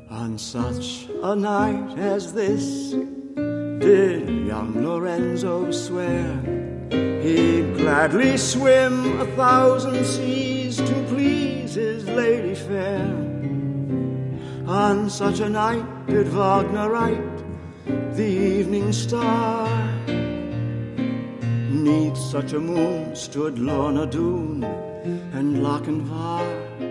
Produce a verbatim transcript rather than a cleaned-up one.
On such a night as this did young Lorenzo swear he'd gladly swim a thousand seas to please his lady fair. On such a night did Wagner write the Evening Star. 'Neath such a moon stood Lorna Doone and Lochinvar.